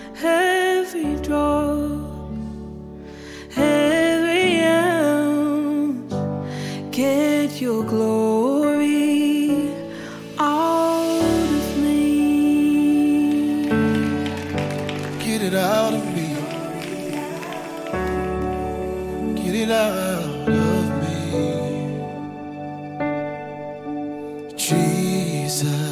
every drop, every ounce. Get your glory out of me. Get it out of me. Get it out of me. Jesus.